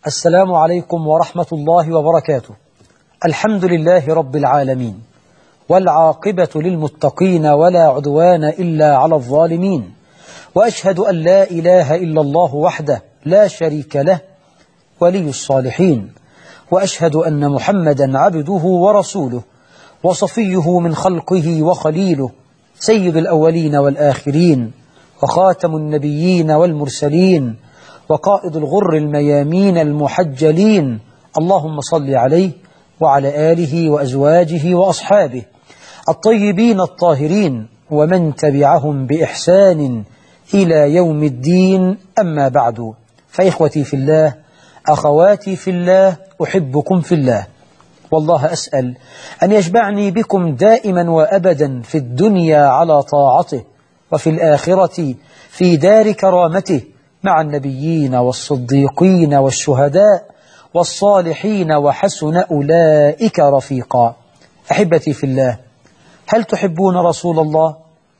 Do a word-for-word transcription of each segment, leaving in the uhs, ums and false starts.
السلام عليكم ورحمة الله وبركاته. الحمد لله رب العالمين، والعاقبة للمتقين ولا عدوان إلا على الظالمين، وأشهد أن لا إله إلا الله وحده لا شريك له ولي الصالحين، وأشهد أن محمدا عبده ورسوله وصفيه من خلقه وخليله، سيد الأولين والآخرين، وخاتم النبيين والمرسلين، وقائد الغر الميامين المحجلين. اللهم صل عليه وعلى آله وأزواجه وأصحابه الطيبين الطاهرين ومن تبعهم بإحسان إلى يوم الدين. أما بعد، فإخوتي في الله، أخواتي في الله، أحبكم في الله، والله أسأل أن يجمعني بكم دائما وأبدا في الدنيا على طاعته، وفي الآخرة في دار كرامته مع النبيين والصديقين والشهداء والصالحين، وحسن أولئك رفيقا. أحبتي في الله، هل تحبون رسول الله؟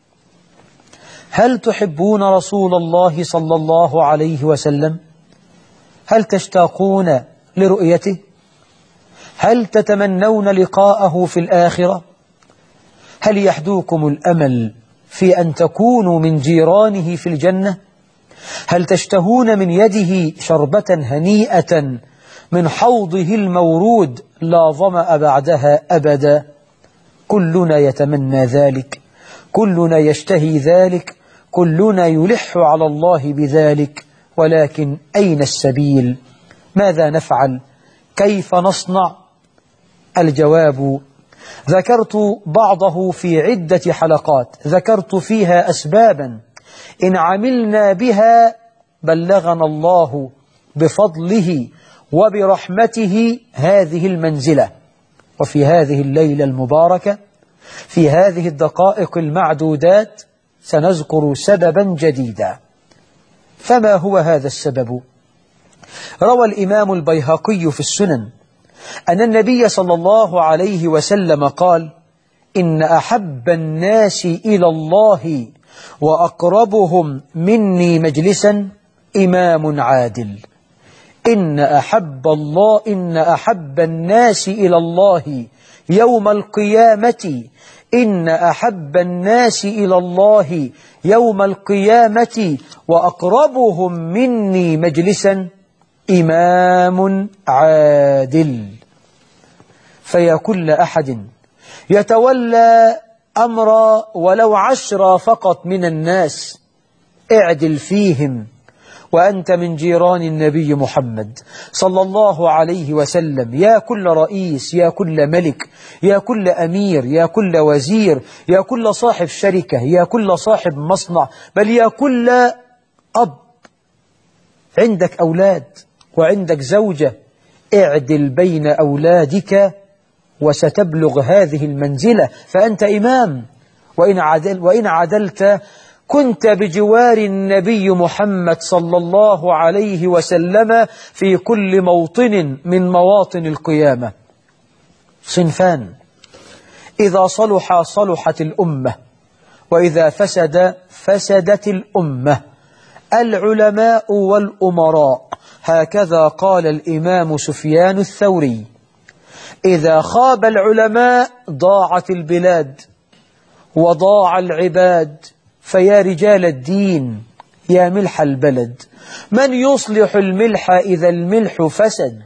هل تحبون رسول الله صلى الله عليه وسلم؟ هل تشتاقون لرؤيته؟ هل تتمنون لقاءه في الآخرة؟ هل يحدوكم الأمل في أن تكونوا من جيرانه في الجنة؟ هل تشتهون من يده شربة هنيئة من حوضه المورود لا ظمأ بعدها أبدا؟ كلنا يتمنى ذلك، كلنا يشتهي ذلك، كلنا يلح على الله بذلك، ولكن أين السبيل؟ ماذا نفعل؟ كيف نصنع؟ الجواب ذكرت بعضه في عدة حلقات، ذكرت فيها أسبابا إن عملنا بها بلغنا الله بفضله وبرحمته هذه المنزلة. وفي هذه الليلة المباركة، في هذه الدقائق المعدودات، سنذكر سببا جديدا. فما هو هذا السبب؟ روى الإمام البيهقي في السنن أن النبي صلى الله عليه وسلم قال: إن أحب الناس إلى الله وأقربهم مني مجلسا إمام عادل. إن أحب الله إن أحب الناس إلى الله يوم القيامة إن أحب الناس إلى الله يوم القيامة وأقربهم مني مجلسا إمام عادل. فيا كل أحد يتولى أمر ولو عشرة فقط من الناس، اعدل فيهم وأنت من جيران النبي محمد صلى الله عليه وسلم. يا كل رئيس، يا كل ملك، يا كل أمير، يا كل وزير، يا كل صاحب شركة، يا كل صاحب مصنع، بل يا كل أب عندك أولاد وعندك زوجة، اعدل بين أولادك وستبلغ هذه المنزلة، فأنت إمام. وإن عدل وإن عدلت كنت بجوار النبي محمد صلى الله عليه وسلم في كل موطن من مواطن القيامة. صنفان: إذا صلح صلحت الأمة، وإذا فسد فسدت الأمة: العلماء والأمراء. هكذا قال الإمام سفيان الثوري. إذا خاب العلماء ضاعت البلاد وضاع العباد. فيا رجال الدين، يا ملح البلد، من يصلح الملح إذا الملح فسد؟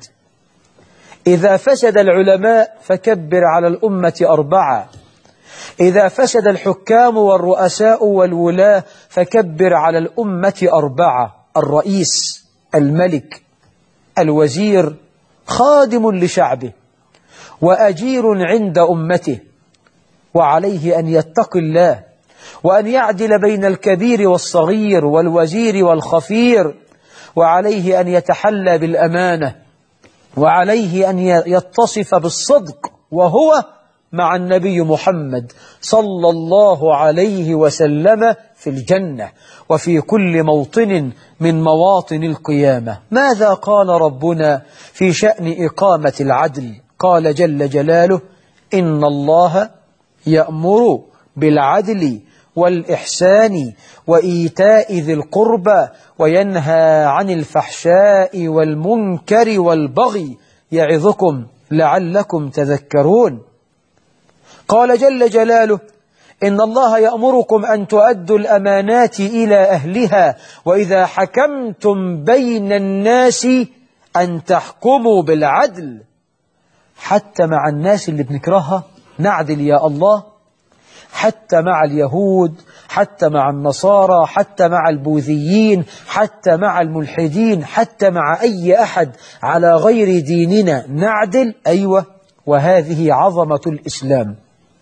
إذا فسد العلماء فكبر على الأمة أربعة. إذا فسد الحكام والرؤساء والولاة فكبر على الأمة أربعة: الرئيس، الملك، الوزير، خادم لشعبه وأجير عند أمته. وعليه أن يتقي الله وأن يعدل بين الكبير والصغير والوزير والخفير، وعليه أن يتحلى بالأمانة، وعليه أن يتصف بالصدق، وهو مع النبي محمد صلى الله عليه وسلم في الجنة وفي كل موطن من مواطن القيامة. ماذا قال ربنا في شأن إقامة العدل؟ قال جل جلاله: إن الله يأمر بالعدل والإحسان وإيتاء ذي القربى وينهى عن الفحشاء والمنكر والبغي يعظكم لعلكم تذكرون. قال جل جلاله: إن الله يأمركم أن تؤدوا الأمانات إلى أهلها وإذا حكمتم بين الناس أن تحكموا بالعدل. حتى مع الناس اللي بنكرهها نعدل يا الله، حتى مع اليهود، حتى مع النصارى، حتى مع البوذيين، حتى مع الملحدين، حتى مع أي أحد على غير ديننا نعدل. أيوة، وهذه عظمة الإسلام،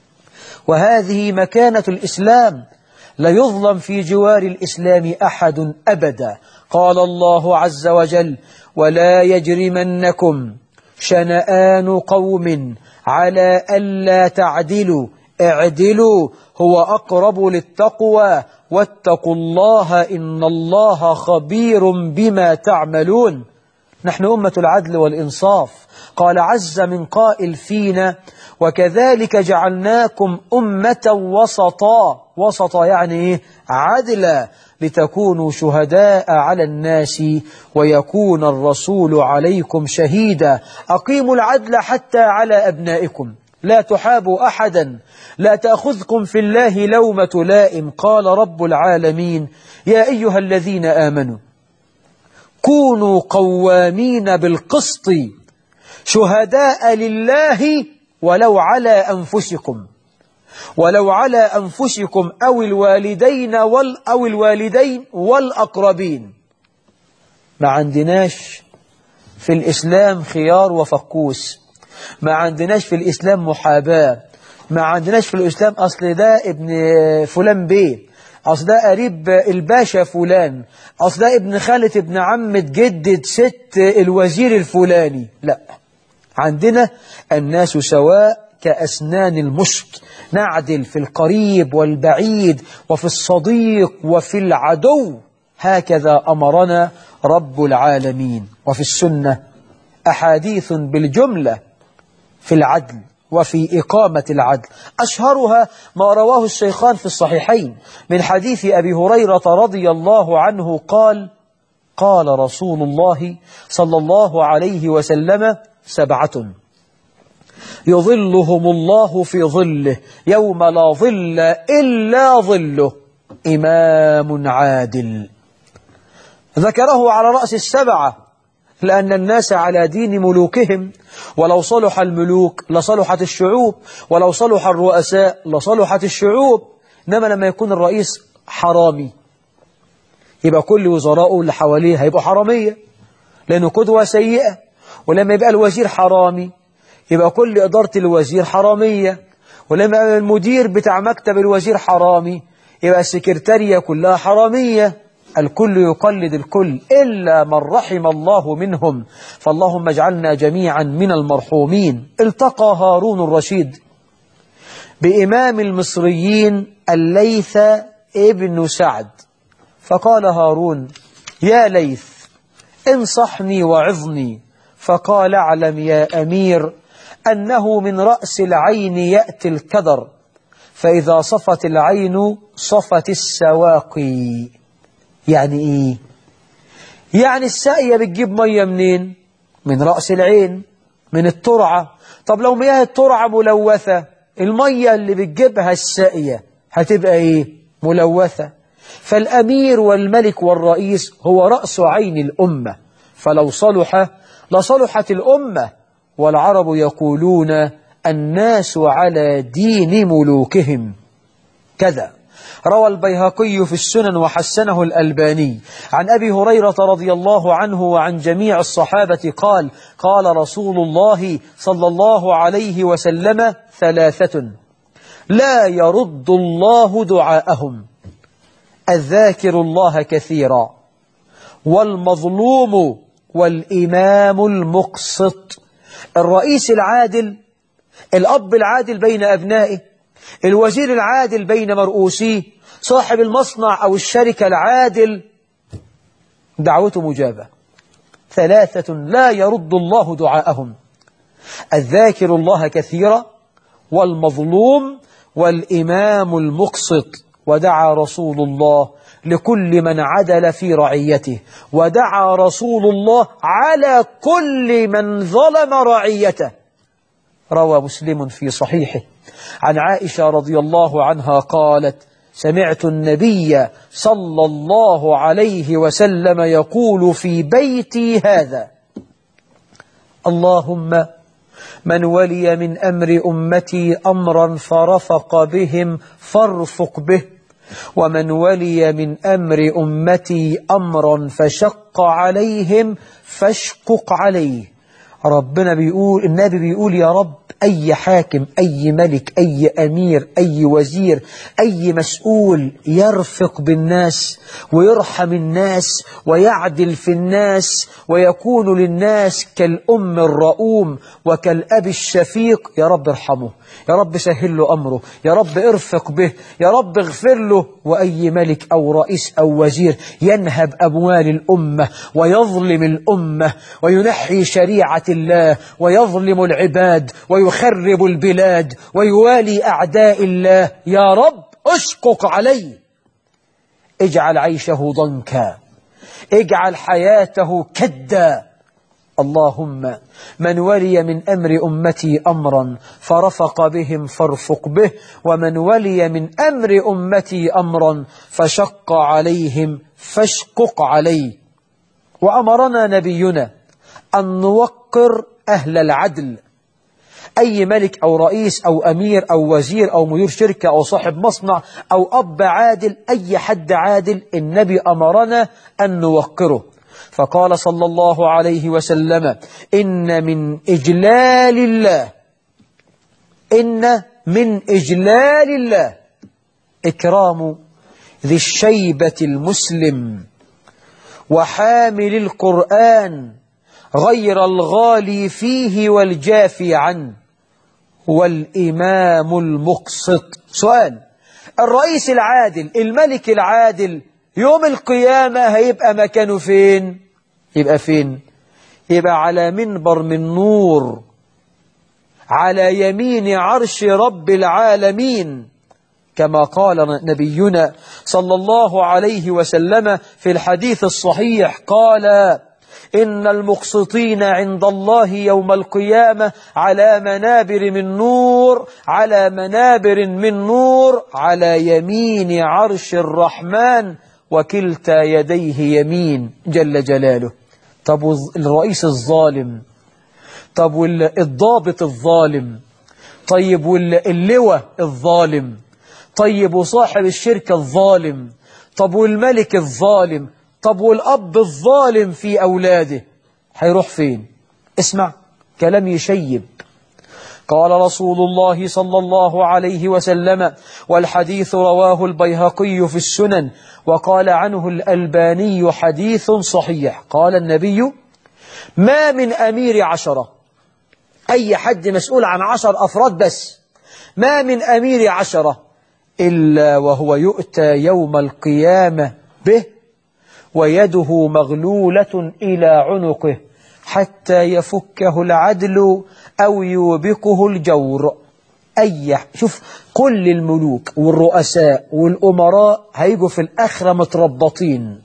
وهذه مكانة الإسلام. لا يظلم في جوار الإسلام أحد أبدا. قال الله عز وجل: ولا يجرمنكم شنآن قوم على ألا تعدلوا اعدلوا هو أقرب للتقوى واتقوا الله إن الله خبير بما تعملون. نحن أمة العدل والإنصاف. قال عز من قائل فينا: وكذلك جعلناكم أمة وسطا. وسطا يعني إيه؟ عدلا، لتكونوا شهداء على الناس ويكون الرسول عليكم شهيدا. أقيموا العدل حتى على أبنائكم، لا تحابوا أحدا، لا تأخذكم في الله لومة لائم. قال رب العالمين: يا أيها الذين آمنوا كونوا قوامين بالقسط شهداء لله ولو على أنفسكم ولو على أنفسكم أو الوالدين وال أو الوالدين والأقربين. ما عندناش في الإسلام خيار وفقوس، ما عندناش في الإسلام محاباة، ما عندناش في الإسلام أصل ده ابن فلان بيه، أصل ده قريب الباشا فلان، أصل ده ابن خالة ابن عمة جدة ست الوزير الفلاني. لا، عندنا الناس سواء كأسنان المشك، نعدل في القريب والبعيد وفي الصديق وفي العدو. هكذا أمرنا رب العالمين. وفي السنة أحاديث بالجملة في العدل وفي إقامة العدل، أشهرها ما رواه الشيخان في الصحيحين من حديث أبي هريرة رضي الله عنه قال: قال رسول الله صلى الله عليه وسلم: سبعة يظلهم الله في ظله يوم لا ظل إلا ظله: إمام عادل. ذكره على رأس السبعة لأن الناس على دين ملوكهم، ولو صلح الملوك لصلحت الشعوب، ولو صلح الرؤساء لصلحت الشعوب. إنما لما يكون الرئيس حرامي يبقى كل وزراءه اللي حواليه هيبقوا حرامية لأنه قدوة سيئة. ولما يبقى الوزير حرامي يبقى كل إدارة الوزير حرامية. ولما يبقى المدير بتاع مكتب الوزير حرامي يبقى السكرتارية كلها حرامية. الكل يقلد الكل إلا من رحم الله منهم، فاللهم اجعلنا جميعا من المرحومين. التقى هارون الرشيد بإمام المصريين الليث ابن سعد، فقال هارون: يا ليث انصحني وعظني. فقال: اعلم يا أمير أنه من رأس العين يأتي الكدر، فإذا صفت العين صفت السواقي. يعني إيه؟ يعني الساقية بتجيب مية منين؟ من رأس العين، من الترعة. طب لو مياه الترعة ملوثة، المية اللي بتجيبها الساقية هتبقى إيه؟ ملوثة. فالأمير والملك والرئيس هو رأس عين الأمة، فلو صلح لصلحت الأمة. والعرب يقولون: الناس على دين ملوكهم. كذا روى البيهقي في السنن وحسنه الألباني عن أبي هريرة رضي الله عنه وعن جميع الصحابة قال: قال رسول الله صلى الله عليه وسلم: ثلاثة لا يرد الله دعاءهم: الذاكر الله كثيرا، والمظلوم، والإمام المقسط. الرئيس العادل، الأب العادل بين أبنائه، الوزير العادل بين مرؤوسيه، صاحب المصنع أو الشركة العادل، دعوته مجابة. ثلاثة لا يرد الله دعاءهم: الذاكر الله كثيرا، والمظلوم، والإمام المقسط. ودعا رسول الله لكل من عدل في رعيته، ودعا رسول الله على كل من ظلم رعيته. روى مسلم في صحيحه عن عائشة رضي الله عنها قالت: سمعت النبي صلى الله عليه وسلم يقول في بيتي هذا: اللهم من ولي من أمر أمتي أمرا فرفق بهم فارفق به، ومن ولي من أمر أمتي أمرا فشق عليهم فاشقق عليه. ربنا بيقول، النبي بيقول: يا رب أي حاكم، أي ملك، أي أمير، أي وزير، أي مسؤول يرفق بالناس ويرحم الناس ويعدل في الناس ويكون للناس كالأم الرؤوم وكالأب الشفيق، يا رب ارحمه، يا رب سهل له أمره، يا رب ارفق به، يا رب اغفر له. وأي ملك أو رئيس أو وزير ينهب أموال الأمة ويظلم الأمة وينحي شريعة الله ويظلم العباد ويخرب البلاد ويوالي أعداء الله، يا رب اشقق عليه، اجعل عيشه ضنكا، اجعل حياته كدا. اللهم من ولي من أمر أمتي أمرا فرفق بهم فارفق به، ومن ولي من أمر أمتي أمرا فشق عليهم فاشقق عليه. وأمرنا نبينا أن نوقر أهل العدل، أي ملك أو رئيس أو أمير أو وزير أو مدير شركة أو صاحب مصنع أو أب عادل، أي حد عادل النبي أمرنا أن نوقره. فقال صلى الله عليه وسلم: إن من إجلال الله إن من إجلال الله إكرام ذي الشيبة المسلم وحامل القرآن غير الغالي فيه والجافي عنه والإمام المقسط. سؤال: الرئيس العادل، الملك العادل، يوم القيامة هيبقى مكانه فين؟ يبقى فين؟ يبقى على منبر من نور على يمين عرش رب العالمين، كما قال نبينا صلى الله عليه وسلم في الحديث الصحيح، قال: إن المقسطين عند الله يوم القيامة على منابر من نور على منابر من نور على يمين عرش الرحمن وكلتا يديه يمين جل جلاله. طب الرئيس الظالم، طب والضابط الظالم، طيب واللواء الظالم، طيب وصاحب الشركة الظالم، طب والملك الظالم، طب والأب الظالم في أولاده، هيروح فين؟ اسمع كلام يشيب. قال رسول الله صلى الله عليه وسلم، والحديث رواه البيهقي في السنن وقال عنه الألباني حديث صحيح، قال النبي: ما من أمير عشرة، أي حد مسؤول عن عشر أفراد بس، ما من أمير عشرة إلا وهو يؤتى يوم القيامة به ويده مغلولة إلى عنقه حتى يفكه العدل أو يوبقه الجور. أي شوف، كل الملوك والرؤساء والأمراء هيجوا في الآخرة متربطين،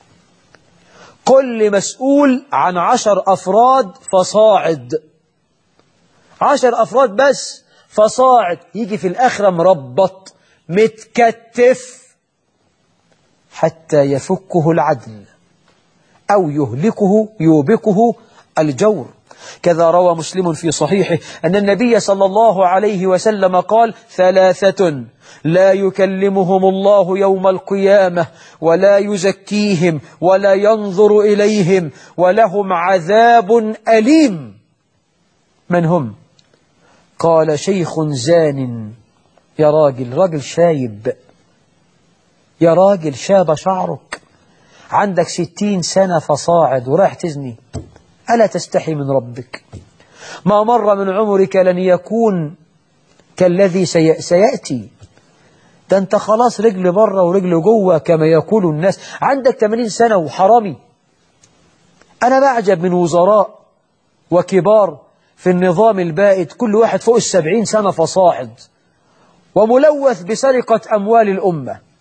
كل مسؤول عن عشر أفراد فصاعد، عشر أفراد بس فصاعد، يجي في الآخرة مربط متكتف حتى يفكه العدل أو يهلكه يوبقه الجور. كذا روى مسلم في صحيحه أن النبي صلى الله عليه وسلم قال: ثلاثة لا يكلمهم الله يوم القيامة ولا يزكيهم ولا ينظر إليهم ولهم عذاب أليم. من هم؟ قال: شيخ زان. يا راجل، راجل شايب، يا راجل شاب شعرك، عندك ستين سنة فصاعد ورايح تزني، ألا تستحي من ربك؟ ما مر من عمرك لن يكون كالذي سي... سيأتي، ده أنت خلاص رجل بره ورجل جوه كما يقول الناس، عندك ثمانين سنة وحرامي. أنا بعجب من وزراء وكبار في النظام البائد، كل واحد فوق السبعين سنة فصاعد وملوث بسرقة أموال الأمة،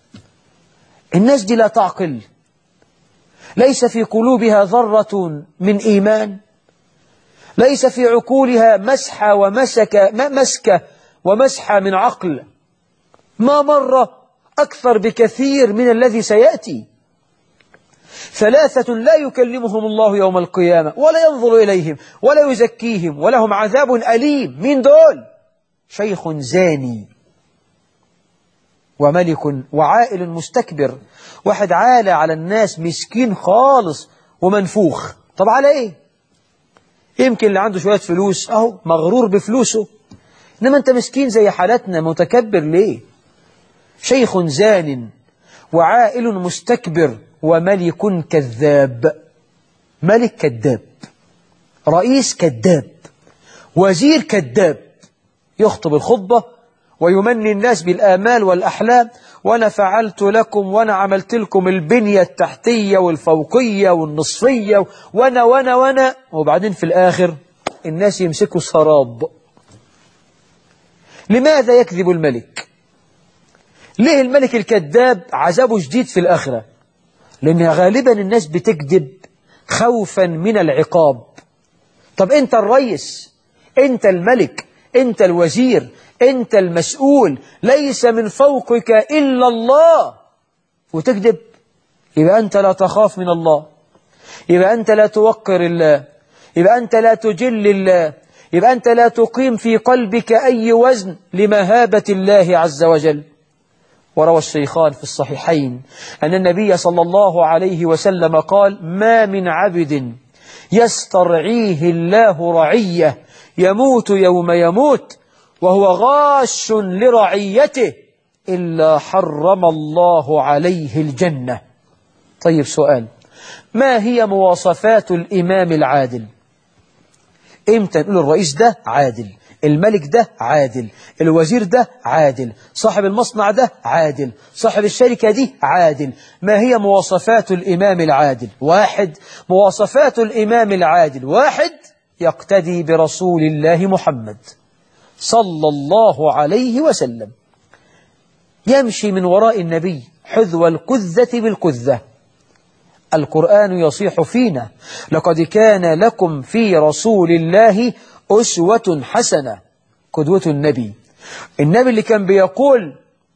الناس دي لا تعقل، ليس في قلوبها ذرة من إيمان، ليس في عقولها مسحة ومسكة مسكة ومسحة من عقل، ما مر أكثر بكثير من الذي سيأتي. ثلاثة لا يكلمهم الله يوم القيامة ولا ينظر إليهم ولا يزكيهم ولهم عذاب أليم. من دول؟ شيخ زاني وملك وعائل مستكبر، واحد عالى على الناس مسكين خالص ومنفوخ. طب على ايه؟ يمكن اللي عنده شوية فلوس اهو مغرور بفلوسه، انما انت مسكين زي حالتنا متكبر ليه؟ شيخ زان وعائل مستكبر وملك كذاب. ملك كذاب، رئيس كذاب، وزير كذاب، يخطب الخطبة ويمني الناس بالآمال والأحلام، وأنا فعلت لكم وأنا عملت لكم البنية التحتية والفوقية والنصفية وأنا وأنا وأنا وبعدين في الآخر الناس يمسكوا سراب. لماذا يكذب الملك؟ ليه الملك الكذاب عذابه شديد في الآخرة؟ لأن غالبا الناس بتكذب خوفا من العقاب. طب أنت الرئيس، أنت الملك، أنت الوزير، أنت المسؤول، ليس من فوقك إلا الله، وتكذب، يبقى أنت لا تخاف من الله، يبقى أنت لا توقر الله، يبقى أنت لا تجل الله، يبقى أنت لا تقيم في قلبك أي وزن لمهابة الله عز وجل. وروى الشيخان في الصحيحين أن النبي صلى الله عليه وسلم قال: ما من عبد يسترعيه الله رعية يموت يوم يموت وهو غاش لرعيته إلا حرم الله عليه الجنة. طيب سؤال، ما هي مواصفات الإمام العادل؟ إمتى نقول الرئيس ده عادل، الملك ده عادل، الوزير ده عادل، صاحب المصنع ده عادل، صاحب الشركة دي عادل؟ ما هي مواصفات الإمام العادل؟ واحد، مواصفات الإمام العادل واحد، يقتدي برسول الله محمد صلى الله عليه وسلم، يمشي من وراء النبي حذو القذة بالقذة. القرآن يصيح فينا: لقد كان لكم في رسول الله أسوة حسنة. قدوة النبي، النبي اللي كان بيقول: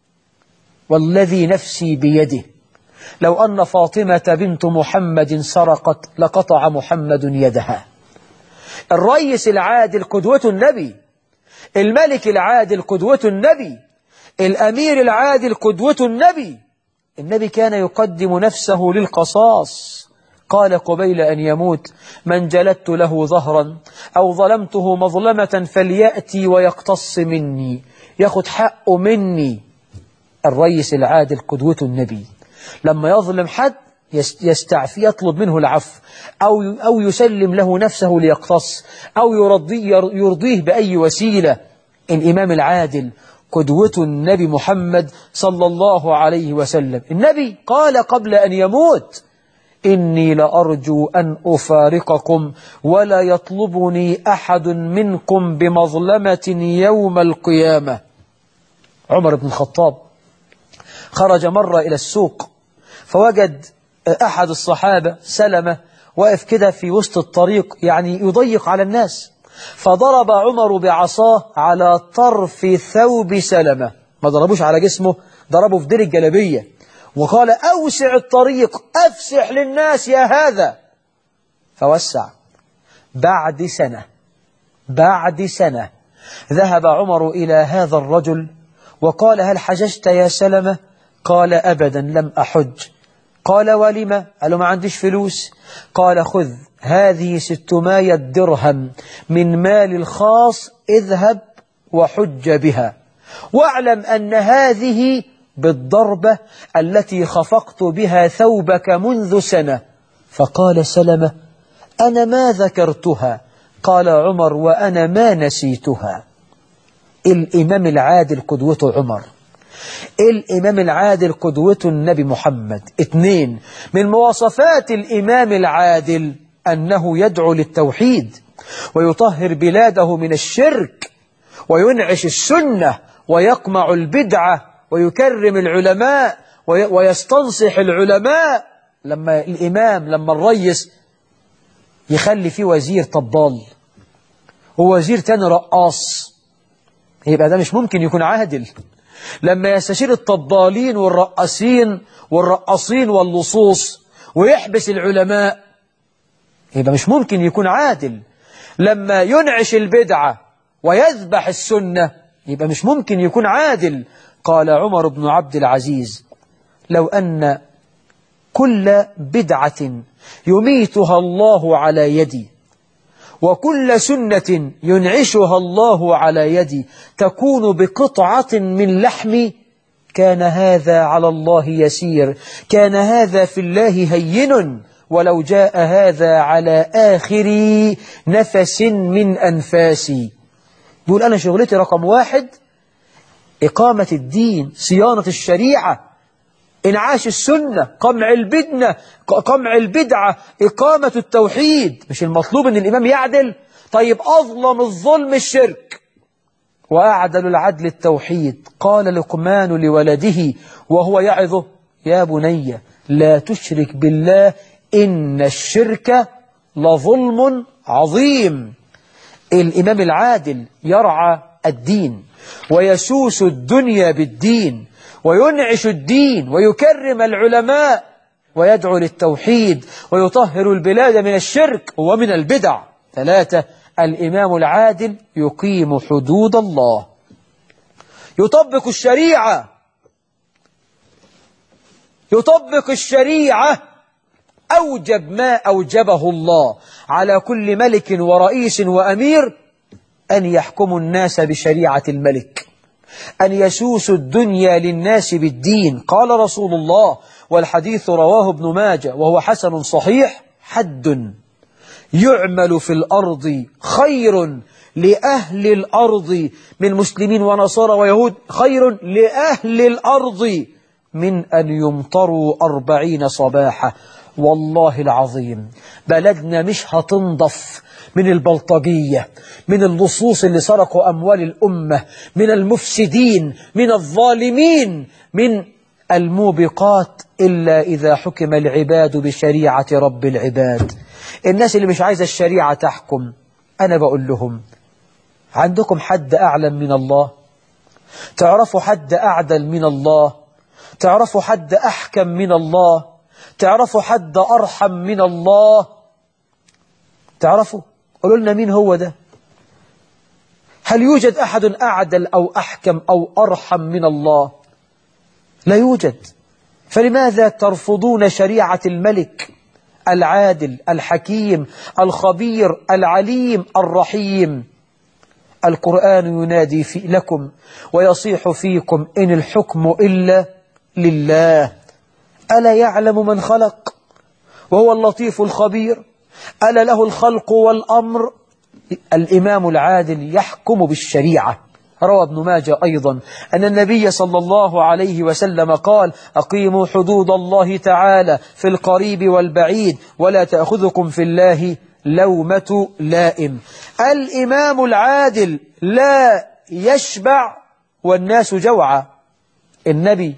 والذي نفسي بيده لو أن فاطمة بنت محمد سرقت لقطع محمد يدها. الرئيس العادل قدوة النبي، الملك العادل قدوة النبي، الأمير العادل قدوة النبي. النبي كان يقدم نفسه للقصاص، قال قبيل أن يموت: من جلدت له ظهرا أو ظلمته مظلمة فليأتي ويقتص مني، ياخد حقه مني. الرئيس العادل قدوة النبي، لما يظلم حد يستعفي، يطلب منه العفو، أو أو يسلم له نفسه ليقتص، أو يرضيه, يرضيه بأي وسيلة. الإمام العادل قدوة النبي محمد صلى الله عليه وسلم. النبي قال قبل أن يموت: إني لأرجو أن أفارقكم ولا يطلبني أحد منكم بمظلمة يوم القيامة. عمر بن الخطاب خرج مرة إلى السوق، فوجد أحد الصحابة سلمة واقف كده في وسط الطريق، يعني يضيق على الناس، فضرب عمر بعصاه على طرف ثوب سلمة، ما ضربوش على جسمه، ضربه في دير الجلبية، وقال: أوسع الطريق، أفسح للناس يا هذا. فوسع. بعد سنة بعد سنة ذهب عمر إلى هذا الرجل وقال: هل حججت يا سلمة؟ قال: أبدا لم أحج. قال: ولما؟ قال: ما عنديش فلوس. قال: خذ هذه ستمائة درهم من مال الخاص، اذهب وحج بها، واعلم أن هذه بالضربة التي خفقت بها ثوبك منذ سنة. فقال سلمة: أنا ما ذكرتها. قال عمر: وأنا ما نسيتها. الإمام العادل قدوة عمر، الإمام العادل قدوة النبي محمد. اثنين، من مواصفات الإمام العادل أنه يدعو للتوحيد ويطهر بلاده من الشرك وينعش السنة ويقمع البدعة ويكرم العلماء ويستنصح العلماء. لما الإمام لما الرئيس يخلي فيه وزير طبال ووزير تاني رقاص، يبقى ده مش ممكن يكون عادل. لما يستشير الطبالين والرقاصين والرقاصين واللصوص ويحبس العلماء، يبقى مش ممكن يكون عادل. لما ينعش البدعة ويذبح السنة، يبقى مش ممكن يكون عادل. قال عمر بن عبد العزيز: لو أن كل بدعة يميتها الله على يدي وكل سنة ينعشها الله على يدي تكون بقطعة من لحمي كان هذا على الله يسير، كان هذا في الله هين، ولو جاء هذا على آخر نفس من أنفاسي. يقول أنا شغلتي رقم واحد إقامة الدين، صيانة الشريعة، إنعاش السنة، قمع البدنة قمع البدعة، إقامة التوحيد. مش المطلوب أن الإمام يعدل؟ طيب أظلم الظلم الشرك وأعدل العدل التوحيد. قال لقمان لولده وهو يعظه: يا بني لا تشرك بالله إن الشرك لظلم عظيم. الإمام العادل يرعى الدين ويسوس الدنيا بالدين وينعش الدين ويكرم العلماء ويدعو للتوحيد ويطهر البلاد من الشرك ومن البدع. ثلاثة: الإمام العادل يقيم حدود الله، يطبق الشريعة يطبق الشريعة أوجب ما أوجبه الله على كل ملك ورئيس وأمير أن يحكموا الناس بشريعة الملك، أن يسوسوا الدنيا للناس بالدين. قال رسول الله، والحديث رواه ابن ماجه وهو حسن صحيح: حد يعمل في الأرض خير لأهل الأرض من مسلمين ونصارى ويهود، خير لأهل الأرض من أن يمطروا أربعين صباحا. والله العظيم بلدنا مش هتنضف من البلطجية، من اللصوص اللي سرقوا أموال الأمة، من المفسدين، من الظالمين، من الموبقات، إلا إذا حكم العباد بشريعة رب العباد. الناس اللي مش عايزة الشريعة تحكم، أنا بقول لهم: عندكم حد أعلم من الله؟ تعرفوا حد أعدل من الله؟ تعرفوا حد أحكم من الله؟ تعرفوا حد أرحم من الله؟ تعرفوا؟ قولوا لنا مين هو ده؟ هل يوجد أحد أعدل أو أحكم أو أرحم من الله؟ لا يوجد. فلماذا ترفضون شريعة الملك العادل الحكيم الخبير العليم الرحيم؟ القرآن ينادي في لكم ويصيح فيكم: إن الحكم إلا لله، ألا يعلم من خلق وهو اللطيف الخبير، ألا له الخلق والأمر. الإمام العادل يحكم بالشريعة. روى ابن ماجه أيضا أن النبي صلى الله عليه وسلم قال: أقيموا حدود الله تعالى في القريب والبعيد ولا تأخذكم في الله لومة لائم. الإمام العادل لا يشبع والناس جوعى. النبي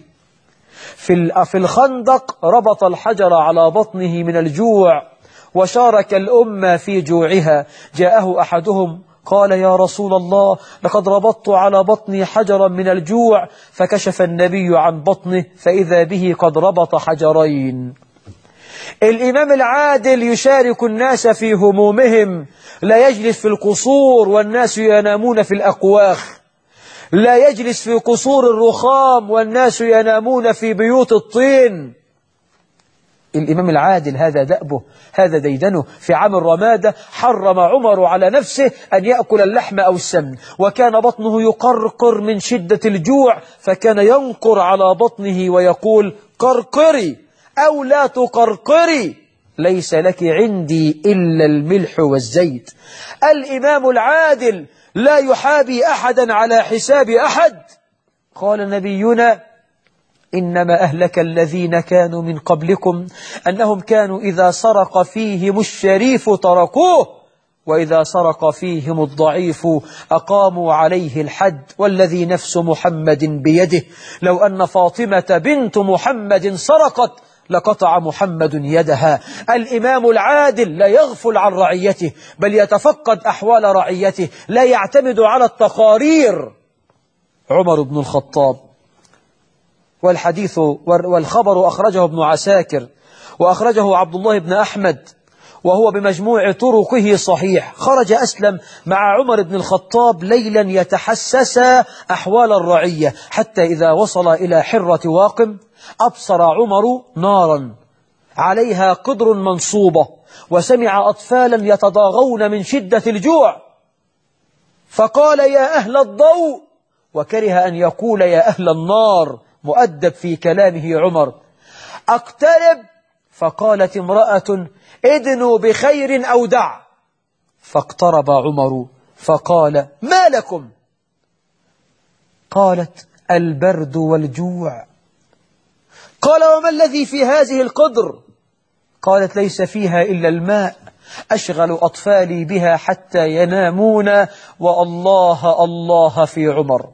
في في الخندق ربط الحجر على بطنه من الجوع وشارك الأمة في جوعها. جاءه أحدهم قال: يا رسول الله، لقد ربطت على بطني حجرا من الجوع. فكشف النبي عن بطنه فإذا به قد ربط حجرين. الإمام العادل يشارك الناس في همومهم، لا يجلس في القصور والناس ينامون في الأقواخ، لا يجلس في قصور الرخام والناس ينامون في بيوت الطين. الإمام العادل هذا دأبه، هذا ديدنه. في عام الرمادة حرم عمر على نفسه أن يأكل اللحم أو السمن، وكان بطنه يقرقر من شدة الجوع، فكان ينقر على بطنه ويقول: قرقري أو لا تقرقري، ليس لك عندي إلا الملح والزيت. الإمام العادل لا يحابي أحدا على حساب أحد. قال نبينا: إنما أهلك الذين كانوا من قبلكم أنهم كانوا إذا سرق فيهم الشريف تركوه وإذا سرق فيهم الضعيف أقاموا عليه الحد، والذي نفس محمد بيده لو أن فاطمة بنت محمد سرقت لقطع محمد يدها. الإمام العادل لا يغفل عن رعيته، بل يتفقد أحوال رعيته، لا يعتمد على التقارير. عمر بن الخطاب، والحديث والخبر أخرجه ابن عساكر وأخرجه عبد الله بن أحمد، وهو بمجموع طرقه صحيح. خرج أسلم مع عمر بن الخطاب ليلا يتحسس أحوال الرعية، حتى إذا وصل إلى حرة واقم أبصر عمر نارا عليها قدر منصوبة، وسمع أطفالا يتضاغون من شدة الجوع، فقال يا أهل الضوء، وكره أن يقول يا أهل النار، مؤدب في كلامه عمر. أقترب، فقالت امرأة ادنوا بخير أو دع، فاقترب عمر فقال ما لكم؟ قالت البرد والجوع. قال وما الذي في هذه القدر؟ قالت ليس فيها إلا الماء، أشغل أطفالي بها حتى ينامون، والله الله في عمر،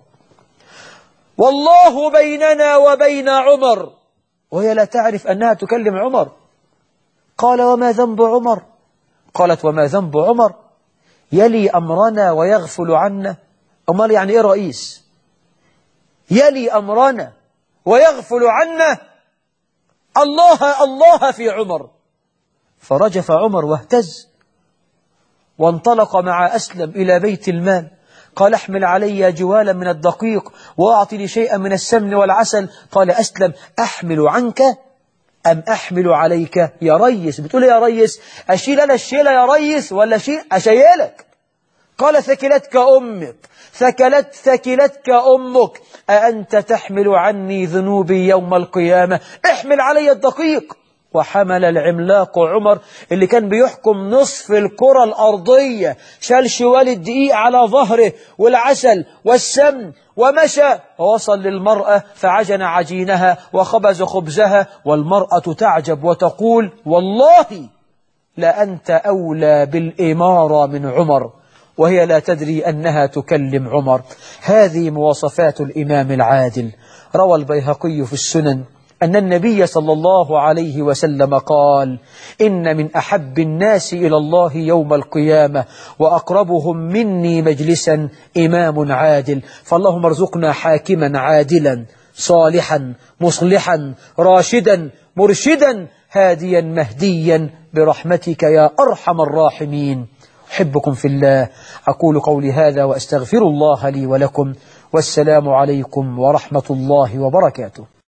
والله بيننا وبين عمر. وهي لا تعرف أنها تكلم عمر. قال وما ذنب عمر؟ قالت وما ذنب عمر؟ يلي أمرنا ويغفل عنا. أمال يعني إيه رئيس يلي أمرنا ويغفل عنا؟ الله الله في عمر. فرجف عمر واهتز، وانطلق مع أسلم إلى بيت المال. قال احمل علي جوالا من الدقيق وأعطني شيئا من السمن والعسل. قال أسلم أحمل عنك أم أحمل عليك؟ يا ريس، بتقول يا ريس أشيل أنا الشيلة يا ريس ولا شيء أشيلك؟ قال ثكلتك أمك، ثكلت ثكلتك أمك، أأنت تحمل عني ذنوبي يوم القيامة؟ احمل علي الدقيق. وحمل العملاق عمر اللي كان بيحكم نصف الكرة الأرضية، شال شوال الدقيق على ظهره والعسل والسمن، ومشى ووصل للمرأة فعجن عجينها وخبز خبزها، والمرأة تعجب وتقول والله لأنت أولى بالإمارة من عمر، وهي لا تدري أنها تكلم عمر. هذه مواصفات الإمام العادل. روى البيهقي في السنن أن النبي صلى الله عليه وسلم قال إن من أحب الناس إلى الله يوم القيامة وأقربهم مني مجلسا إمام عادل. فاللهم ارزقنا حاكما عادلا صالحا مصلحا راشدا مرشدا هاديا مهديا برحمتك يا أرحم الراحمين. أحبكم في الله. أقول قولي هذا وأستغفر الله لي ولكم، والسلام عليكم ورحمة الله وبركاته.